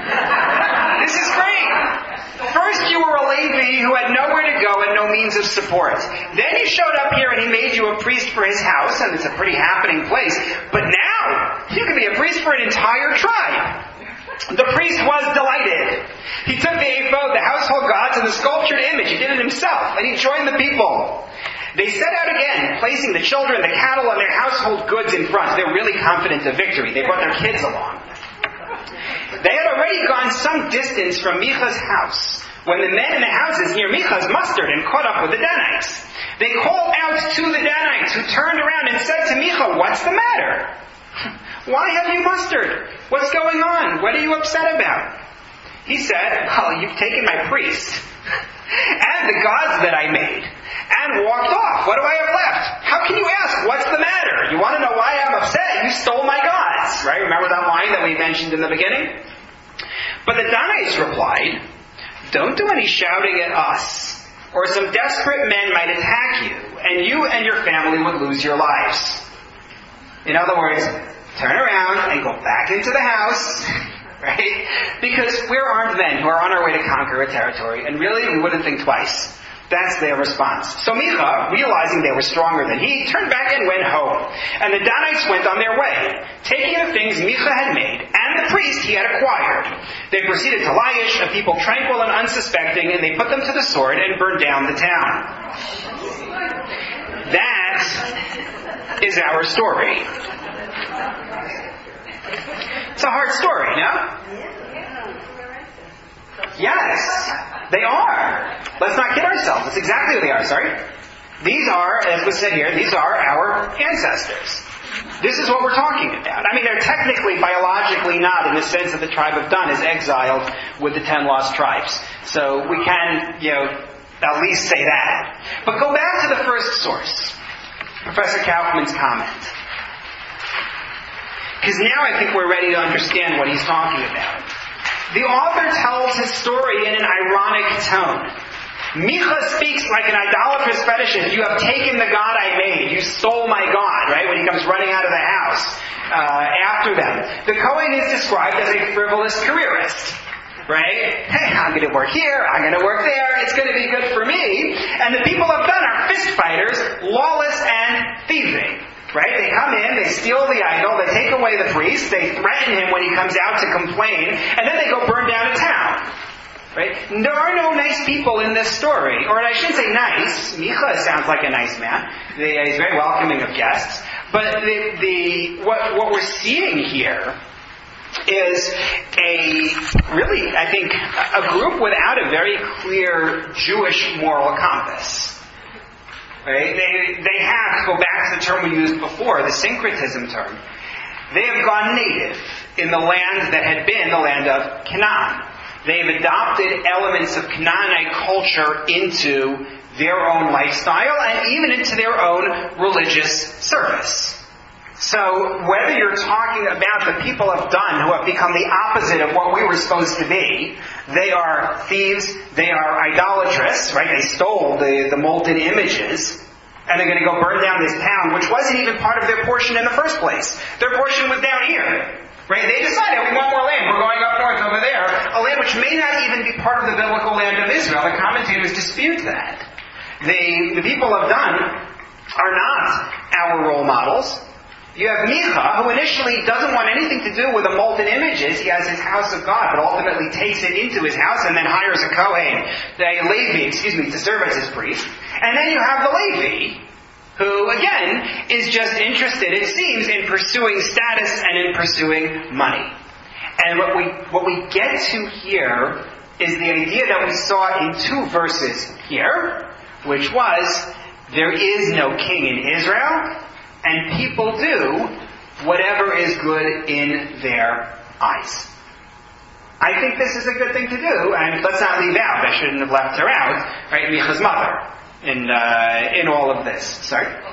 This is great. First you were a Levi who had nowhere to go and no means of support. Then you showed up here and he made you a priest for his house, and it's a pretty happening place. But now, you can be a priest for an entire tribe. The priest was delighted. He took the ephod, the household gods, and the sculptured image. He did it himself, and he joined the people. They set out again, placing the children, the cattle, and their household goods in front. They're really confident of victory. They brought their kids along. They had already gone some distance from Micha's house when the men in the houses near Micha's mustered and caught up with the Danites. They called out to the Danites, who turned around and said to Micha, what's the matter? Why have you mustered? What's going on? What are you upset about? He said, well, you've taken my priest and the gods that I made and walked off. What do I have left? How can you ask, what's the matter? You want to know why I'm upset? You stole my gods. Right? Remember that line that we mentioned in the beginning? But the Danites replied, don't do any shouting at us, or some desperate men might attack you, and you and your family would lose your lives. In other words, turn around and go back into the house, right? Because we're armed men who are on our way to conquer a territory, and really we wouldn't think twice. That's their response. So Micha, realizing they were stronger than he, turned back and went home. And the Danites went on their way, taking the things Micha had made and the priest he had acquired. They proceeded to Laish, a people tranquil and unsuspecting, and they put them to the sword and burned down the town. That is our story. It's a hard story, no? Yes, they are. Let's not kid ourselves. That's exactly what they are, sorry. These are, as was said here, these are our ancestors. This is what we're talking about. I mean, they're technically, biologically not, in the sense that the tribe of Dan is exiled with the ten lost tribes. So we can, you know, at least say that. But go back to the first source, Professor Kaufman's comment. Because now I think we're ready to understand what he's talking about. The author tells his story in an ironic tone. Micha speaks like an idolatrous fetishist. You have taken the God I made. You stole my God, right? When he comes running out of the house uh, after them. The Kohen is described as a frivolous careerist. Right? Hey, I'm going to work here, I'm going to work there, it's going to be good for me. And the people of done are fist fighters, lawless and thieving. Right? They come in, they steal the idol, they take away the priest, they threaten him when he comes out to complain, and then they go burn down a town. Right? There are no nice people in this story. Or I shouldn't say nice. Micha sounds like a nice man. He's very welcoming of guests. But the, the what, what we're seeing here is a, really, I think, a group without a very clear Jewish moral compass. Right? They, they have, to go back to the term we used before, the syncretism term, they have gone native in the land that had been the land of Canaan. They've adopted elements of Canaanite culture into their own lifestyle and even into their own religious service. So whether you're talking about the people of Dan who have become the opposite of what we were supposed to be, they are thieves, they are idolatrous, right? They stole the, the molten images, and they're going to go burn down this town, which wasn't even part of their portion in the first place. Their portion was down here. Right? They decided, we want more land. We're going up north over there. A land which may not even be part of the biblical land of Israel. The commentators dispute that. The, the people of Dan are not our role models. You have Micha, who initially doesn't want anything to do with the molten images. He has his house of God, but ultimately takes it into his house and then hires a Kohen, a Levi, excuse me, to serve as his priest. And then you have the Levi, who, again, is just interested, it seems, in pursuing status and in pursuing money. And what we what we get to here is the idea that we saw in two verses here, which was, there is no king in Israel, and people do whatever is good in their eyes. I think this is a good thing to do, and let's not leave out, I shouldn't have left her out, right, Micha's mother. In uh, in all of this, sorry. Well,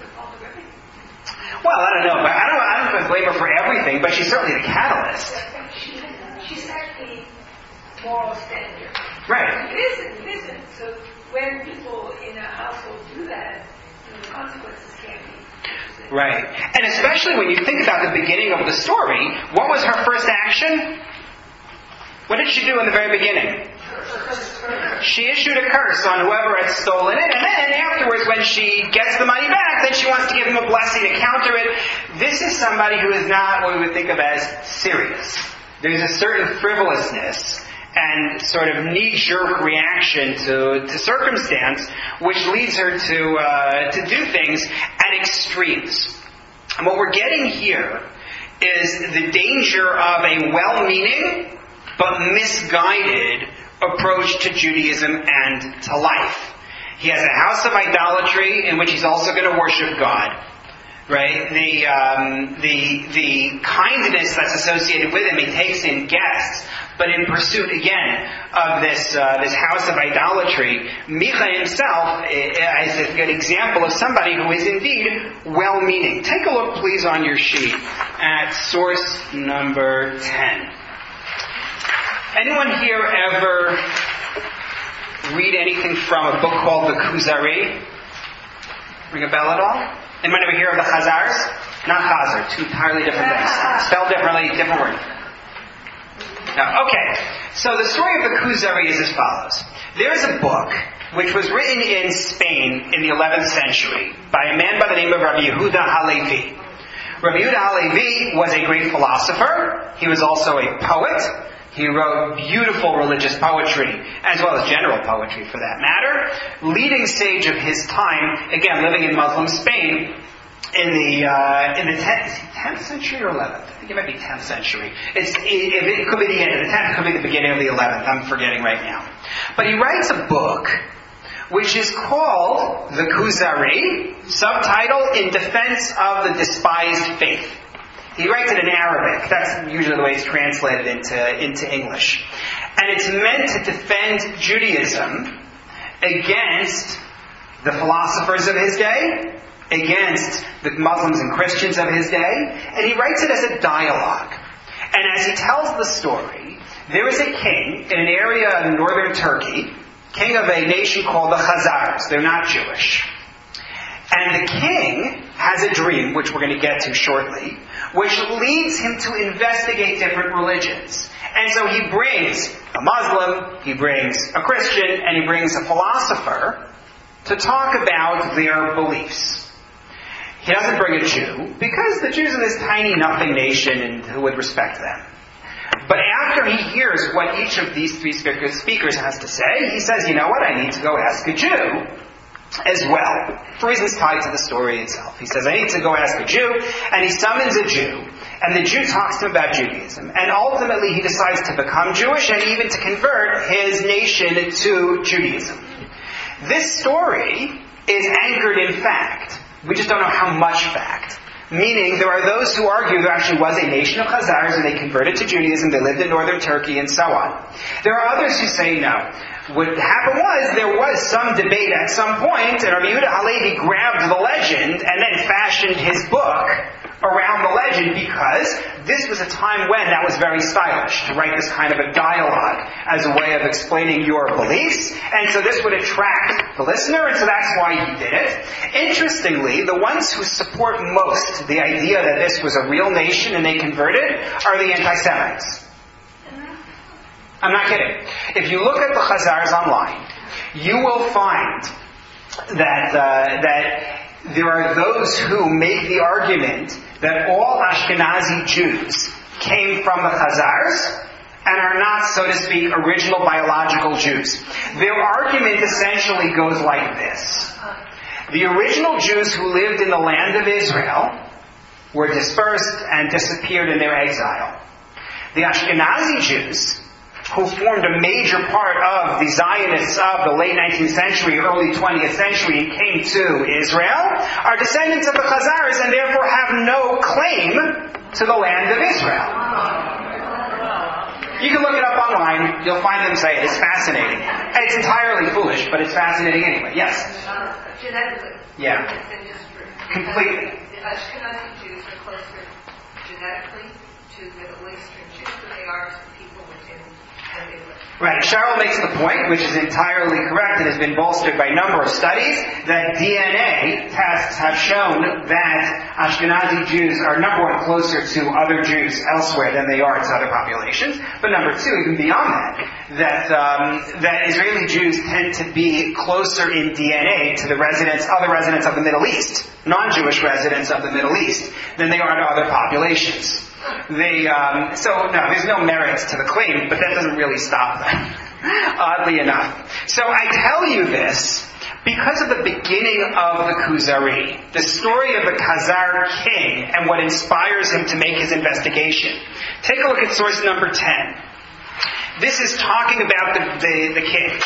I don't know, but I don't. I don't know if I blame her for everything, but she's certainly the catalyst. She, she set the moral standard. Right. It isn't. It isn't. So when people in a household do that, the consequences can be. Right, and especially when you think about the beginning of the story, what was her first action? What did she do in the very beginning? She issued a curse on whoever had stolen it, and then afterwards, when she gets the money back, then she wants to give him a blessing to counter it. This is somebody who is not what we would think of as serious. There's a certain frivolousness and sort of knee-jerk reaction to, to circumstance, which leads her to uh, to do things at extremes. And what we're getting here is the danger of a well-meaning but misguided approach to Judaism and to life. He has a house of idolatry in which he's also going to worship God. Right? The um, the the kindness that's associated with him, he takes in guests, but in pursuit again of this uh, this house of idolatry, Micha himself is a good example of somebody who is indeed well-meaning. Take a look, please, on your sheet at source number ten. Anyone here ever read anything from a book called the Kuzari? Ring a bell at all? Anyone ever hear of the Chazars? Not Chazar, two entirely different things. Spelled differently, different word. No, okay, so the story of the Kuzari is as follows. There's a book which was written in Spain in the eleventh century by a man by the name of Rabbi Yehuda Halevi. Rabbi Yehuda Halevi was a great philosopher. He was also a poet. He wrote beautiful religious poetry, as well as general poetry for that matter. Leading sage of his time, again, living in Muslim Spain in the uh, in the tenth, tenth century or eleventh? I think it might be tenth century. It's, it, it could be the end of the tenth, it could be the beginning of the eleventh. I'm forgetting right now. But he writes a book which is called The Kuzari, subtitle, In Defense of the Despised Faith. He writes it in Arabic. That's usually the way it's translated into, into English. And it's meant to defend Judaism against the philosophers of his day, against the Muslims and Christians of his day, and he writes it as a dialogue. And as he tells the story, there is a king in an area in northern Turkey, king of a nation called the Khazars. They're not Jewish. And the king has a dream, which we're going to get to shortly, which leads him to investigate different religions. And so he brings a Muslim, he brings a Christian, and he brings a philosopher to talk about their beliefs. He doesn't bring a Jew, because the Jews are this tiny nothing nation and who would respect them. But after he hears what each of these three speakers has to say, he says, you know what, I need to go ask a Jew as well, for reasons tied to the story itself. He says, I need to go ask a Jew, and he summons a Jew, and the Jew talks to him about Judaism. And ultimately he decides to become Jewish and even to convert his nation to Judaism. This story is anchored in fact. We just don't know how much fact. Meaning, there are those who argue there actually was a nation of Khazars and they converted to Judaism, they lived in northern Turkey, and so on. There are others who say no. What happened was, there was some debate at some point, and Rabbi Yehuda Halevi grabbed the legend and then fashioned his book around the legend, because this was a time when that was very stylish, to write this kind of a dialogue as a way of explaining your beliefs, and so this would attract the listener, and so that's why he did it. Interestingly, the ones who support most the idea that this was a real nation and they converted are the anti-Semites. I'm not kidding. If you look at the Khazars online, you will find that uh, that there are those who make the argument that all Ashkenazi Jews came from the Khazars and are not, so to speak, original biological Jews. Their argument essentially goes like this. The original Jews who lived in the land of Israel were dispersed and disappeared in their exile. The Ashkenazi Jews, who formed a major part of the Zionists of the late nineteenth century, early twentieth century, and came to Israel, are descendants of the Khazars and therefore have no claim to the land of Israel. You can look it up online. You'll find them say it. It's fascinating. It's entirely foolish, but it's fascinating anyway. Yes? Genetically. Yeah. Completely. The Ashkenazi Jews are closer genetically to Middle Eastern Jews than they are to the people within. Right. Cheryl makes the point, which is entirely correct and has been bolstered by a number of studies, that D N A tests have shown that Ashkenazi Jews are, number one, closer to other Jews elsewhere than they are to other populations, but number two, even beyond that, that um, that Israeli Jews tend to be closer in D N A to the residents, other residents of the Middle East, non-Jewish residents of the Middle East, than they are to other populations. They, um, so, no, there's no merit to the claim, but that doesn't really stop them, oddly enough. So I tell you this because of the beginning of the Kuzari, the story of the Khazar king and what inspires him to make his investigation. Take a look at source number ten. This is talking about the, the, the king.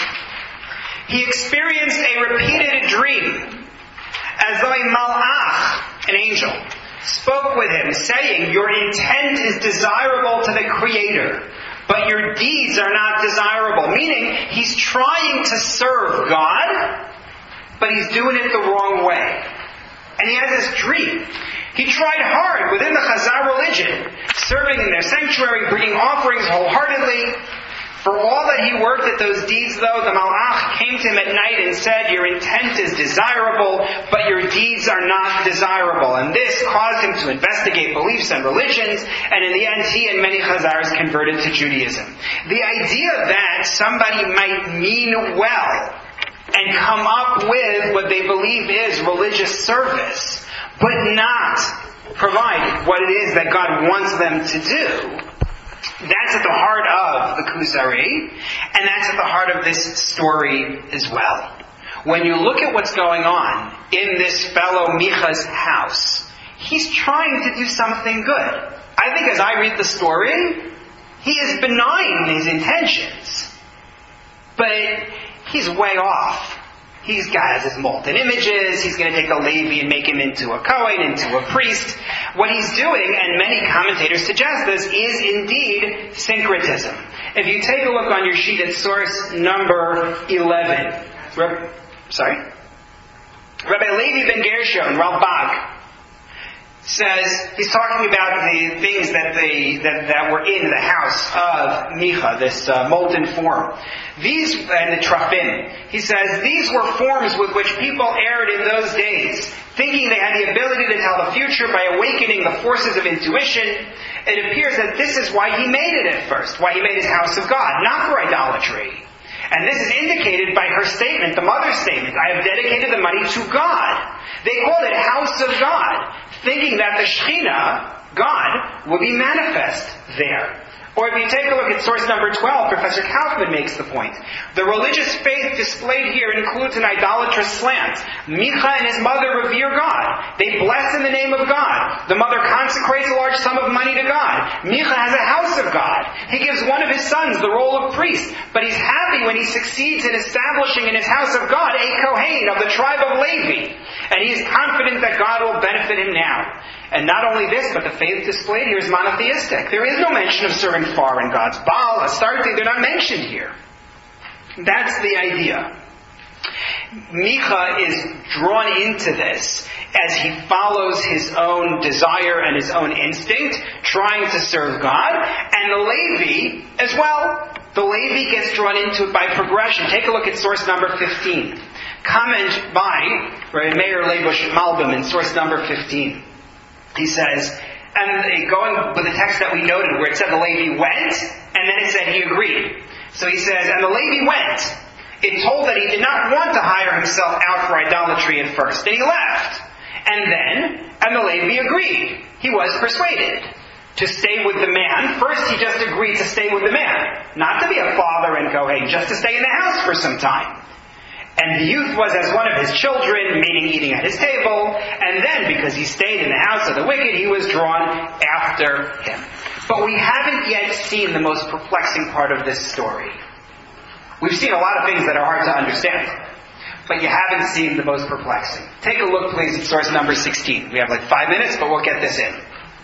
He experienced a repeated dream as though a malach, an angel, spoke with him, saying, your intent is desirable to the Creator, but your deeds are not desirable. Meaning, he's trying to serve God, but he's doing it the wrong way. And he has this dream. He tried hard within the Khazar religion, serving in their sanctuary, bringing offerings wholeheartedly. For all that he worked at those deeds, though, the Malach came to him at night and said, your intent is desirable, but your deeds are not desirable. And this caused him to investigate beliefs and religions, and in the end, he and many Khazars converted to Judaism. The idea that somebody might mean well and come up with what they believe is religious service, but not provide what it is that God wants them to do, that's at the heart of the Kuzari, and that's at the heart of this story as well. When you look at what's going on in this fellow Micha's house, he's trying to do something good. I think as I read the story, he is benign in his intentions, but he's way off. He's got his molten images, he's going to take a Levi and make him into a Kohen, into a priest. What he's doing, and many commentators suggest this, is indeed syncretism. If you take a look on your sheet at source number eleven, Reb, sorry? Rabbi Levi ben Gershon, Ralbag, says, he's talking about the things that they that, that were in the house of Micha, this uh, molten form. These, and the Trafim, he says, these were forms with which people erred in those days, thinking they had the ability to tell the future by awakening the forces of intuition. It appears that this is why he made it at first, why he made his house of God, not for idolatry. And this is indicated by her statement, the mother's statement, I have dedicated the money to God. They called it house of God, thinking that the Shekhinah, God, would be manifest there. Or if you take a look at source number twelve, Professor Kaufman makes the point. The religious faith displayed here includes an idolatrous slant. Micha and his mother revere God. They bless in the name of God. The mother consecrates a large sum of money to God. Micha has a house of God. He gives one of his sons the role of priest, but he's happy when he succeeds in establishing in his house of God a Kohen of the tribe of Levi. And he is confident that God will benefit him now. And not only this, but the faith displayed here is monotheistic. There is no mention of serving foreign gods. Baal, Astarte, they're not mentioned here. That's the idea. Micha is drawn into this as he follows his own desire and his own instinct, trying to serve God. And the Levi as well. The Levi gets drawn into it by progression. Take a look at source number fifteen. Comment by right, Meir Leibush Malbim in source number fifteen. He says, and going with the text that we noted where it said the Levi went, and then it said he agreed. So he says, and the Levi went. It told that he did not want to hire himself out for idolatry at first, and he left. And then, and the Levi agreed. He was persuaded to stay with the man. First he just agreed to stay with the man. Not to be a father and Kohen, just to stay in the house for some time. And the youth was as one of his children, meaning eating at his table. And then, because he stayed in the house of the wicked, he was drawn after him. But we haven't yet seen the most perplexing part of this story. We've seen a lot of things that are hard to understand. But you haven't seen the most perplexing. Take a look, please, at source number sixteen. We have like five minutes, but we'll get this in.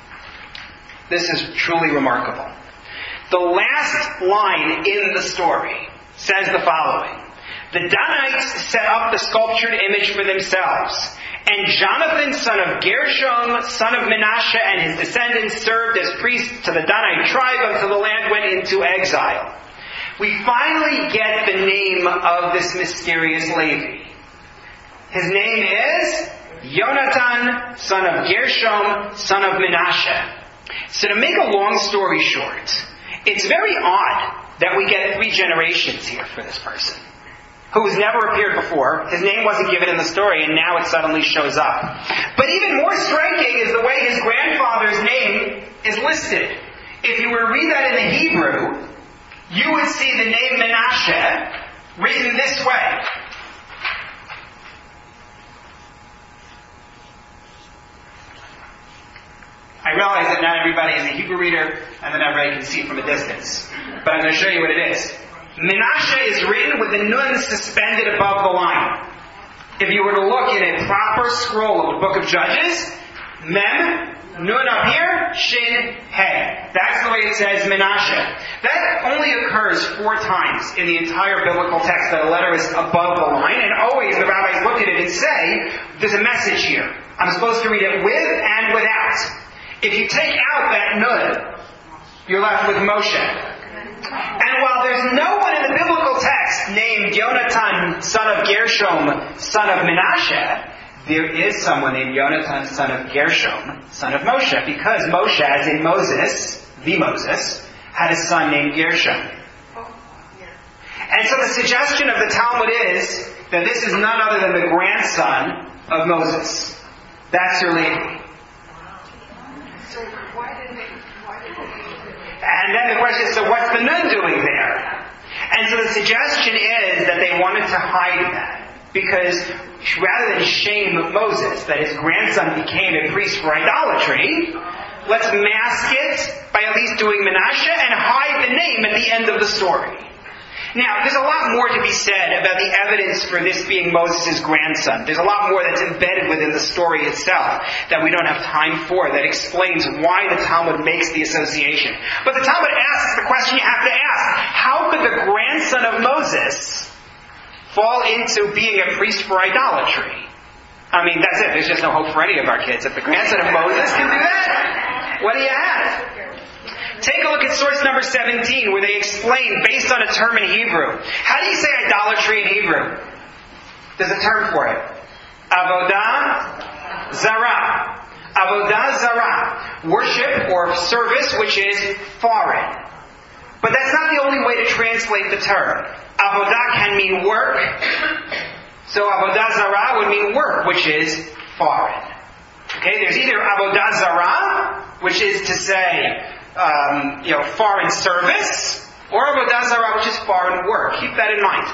This is truly remarkable. The last line in the story says the following. The Danites set up the sculptured image for themselves, and Jonathan, son of Gershom, son of Menashe, and his descendants served as priests to the Danite tribe until the land went into exile. We finally get the name of this mysterious Levi. His name is Yonatan, son of Gershom, son of Menashe. So to make a long story short, it's very odd that we get three generations here for this person, who's never appeared before. His name wasn't given in the story, and now it suddenly shows up. But even more striking is the way his grandfather's name is listed. If you were to read that in the Hebrew, you would see the name Menashe written this way. I realize that not everybody is a Hebrew reader, and that everybody can see from a distance. But I'm going to show you what it is. Menashe is written with the nun suspended above the line. If you were to look in a proper scroll of the book of Judges, Mem, nun up here, Shin, He. That's the way it says Menashe. That only occurs four times in the entire biblical text that a letter is above the line, and always the rabbis look at it and say, there's a message here. I'm supposed to read it with and without. If you take out that nun, you're left with Moshe. And while there's no one in the biblical text named Yonatan, son of Gershom, son of Menashe, there is someone named Yonatan, son of Gershom, son of Moshe, because Moshe, as in Moses, the Moses, had a son named Gershom. And so the suggestion of the Talmud is that this is none other than the grandson of Moses. That's your Levi. So why did they, why did they... And then the question is, so what's the nun doing there? And so the suggestion is that they wanted to hide that. Because rather than shame Moses that his grandson became a priest for idolatry, let's mask it by at least doing Menashe and hide the name at the end of the story. Now, there's a lot more to be said about the evidence for this being Moses' grandson. There's a lot more that's embedded within the story itself that we don't have time for, that explains why the Talmud makes the association. But the Talmud asks the question you have to ask. How could the grandson of Moses fall into being a priest for idolatry. I mean, that's it. There's just no hope for any of our kids. If the grandson of Moses can do that, what do you have? Take a look at source number seventeen, where they explain, based on a term in Hebrew. How do you say idolatry in Hebrew? There's a term for it. Avodah Zarah. Avodah Zarah. Worship or service which is foreign. But that's not the only way to translate the term. Avodah can mean work. So Avodah Zarah would mean work, which is foreign. Okay, there's either Avodah Zarah, which is to say, um, you know, foreign service, or Avodah Zarah, which is foreign work. Keep that in mind.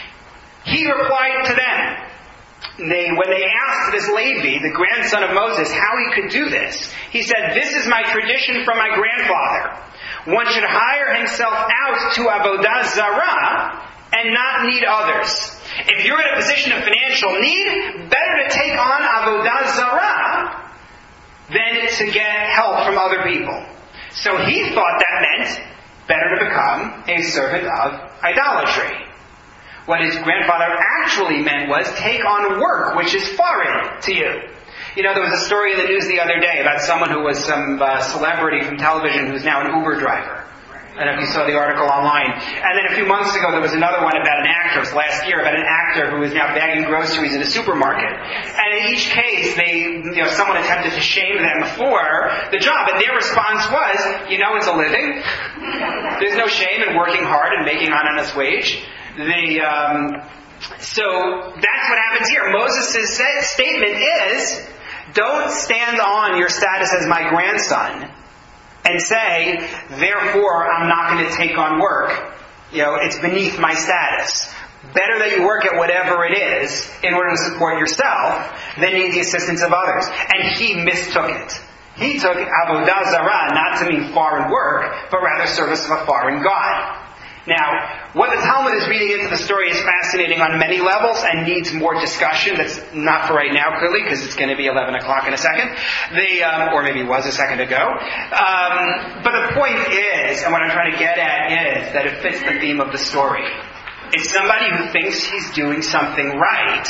He replied to them. They, when they asked this Levi, the grandson of Moses, how he could do this, he said, "This is my tradition from my grandfather. One should hire himself out to Avodah Zarah and not need others. If you're in a position of financial need, better to take on Avodah Zarah than to get help from other people." So he thought that meant better to become a servant of idolatry. What his grandfather actually meant was take on work which is foreign to you. You know, there was a story in the news the other day about someone who was some uh, celebrity from television who's now an Uber driver. I don't know if you saw the article online. And then a few months ago there was another one about an actress last year, about an actor who is now bagging groceries in a supermarket. And in each case, they, you know, someone attempted to shame them for the job. And their response was, you know, it's a living. There's no shame in working hard and making an honest wage. The, um, so that's what happens here. Moses' statement is, don't stand on your status as my grandson and say, therefore, I'm not going to take on work. You know, it's beneath my status. Better that you work at whatever it is in order to support yourself than need the assistance of others. And he mistook it. He took Avodah Zarah not to mean foreign work, but rather service of a foreign god. Now, what the Talmud is reading into the story is fascinating on many levels and needs more discussion. That's not for right now, clearly, because it's going to be eleven o'clock in a second. The, um, or maybe it was a second ago. Um, but the point is, and what I'm trying to get at is, that it fits the theme of the story. It's somebody who thinks he's doing something right,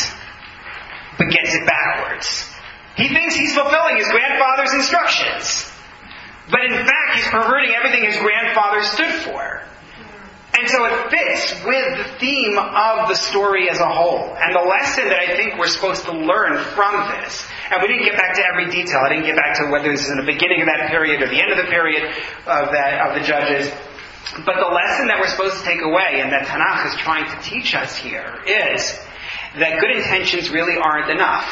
but gets it backwards. He thinks he's fulfilling his grandfather's instructions. But in fact, he's perverting everything his grandfather stood for. And so it fits with the theme of the story as a whole. And the lesson that I think we're supposed to learn from this, and we didn't get back to every detail. I didn't get back to whether this is in the beginning of that period or the end of the period of that of the Judges. But the lesson that we're supposed to take away, and that Tanakh is trying to teach us here, is that good intentions really aren't enough.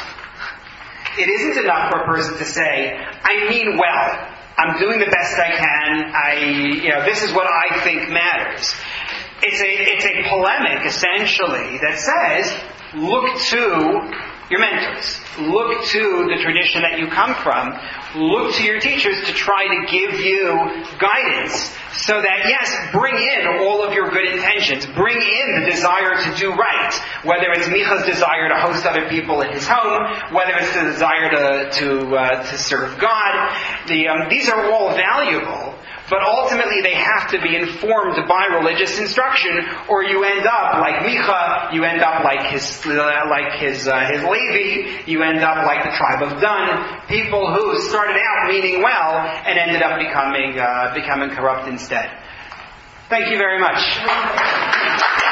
It isn't enough for a person to say, I mean well. I'm doing the best I can. I, you know, this is what I think matters. It's a, it's a polemic, essentially, that says, look to your mentors. Look to the tradition that you come from. Look to your teachers to try to give you guidance so that, yes, bring in all of your good intentions. Bring in the desire to do right. Whether it's Micha's desire to host other people in his home, whether it's the desire to to, uh, to serve God. The, um, these are all valuable. But ultimately they have to be informed by religious instruction, or you end up like Micha, you end up like his uh, like his uh, his Levi, you end up like the tribe of Dan, people who started out meaning well and ended up becoming uh, becoming corrupt instead. Thank you very much.